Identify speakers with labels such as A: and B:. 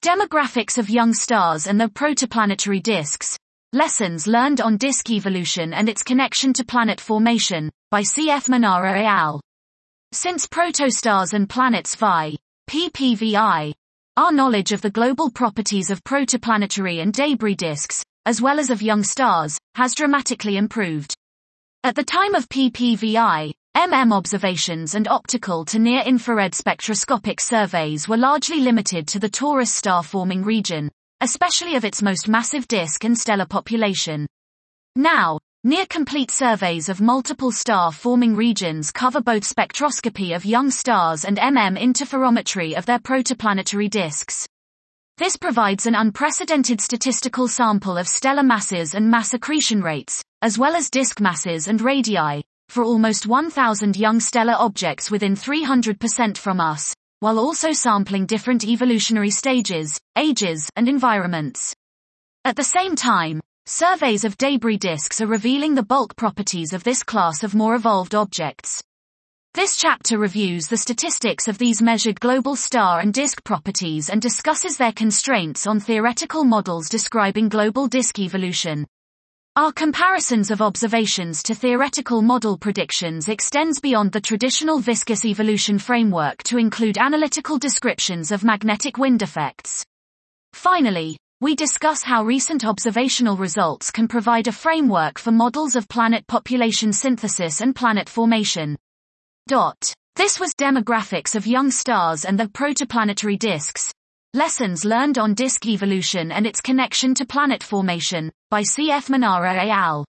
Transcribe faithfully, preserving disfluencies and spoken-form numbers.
A: Demographics of young stars and their protoplanetary disks. Lessons learned on disk evolution and its connection to planet formation, by C F Manara et al. Since protostars and planets vie, P P V I, our knowledge of the global properties of protoplanetary and debris disks, as well as of young stars, has dramatically improved. At the time of P P V I, M M observations and optical to near-infrared spectroscopic surveys were largely limited to the Taurus star-forming region, especially of its most massive disk and stellar population. Now, near-complete surveys of multiple star-forming regions cover both spectroscopy of young stars and M M interferometry of their protoplanetary disks. This provides an unprecedented statistical sample of stellar masses and mass accretion rates, as well as disk masses and radii, for almost one thousand young stellar objects within three hundred percent from us, while also sampling different evolutionary stages, ages, and environments. At the same time, surveys of debris disks are revealing the bulk properties of this class of more evolved objects. This chapter reviews the statistics of these measured global star and disk properties and discusses their constraints on theoretical models describing global disk evolution. Our comparisons of observations to theoretical model predictions extends beyond the traditional viscous evolution framework to include analytical descriptions of magnetic wind effects. Finally, we discuss how recent observational results can provide a framework for models of planet population synthesis and planet formation. Dot. This was Demographics of Young Stars and their Protoplanetary Disks. Lessons learned on disk evolution and its connection to planet formation, by C F Manara et al.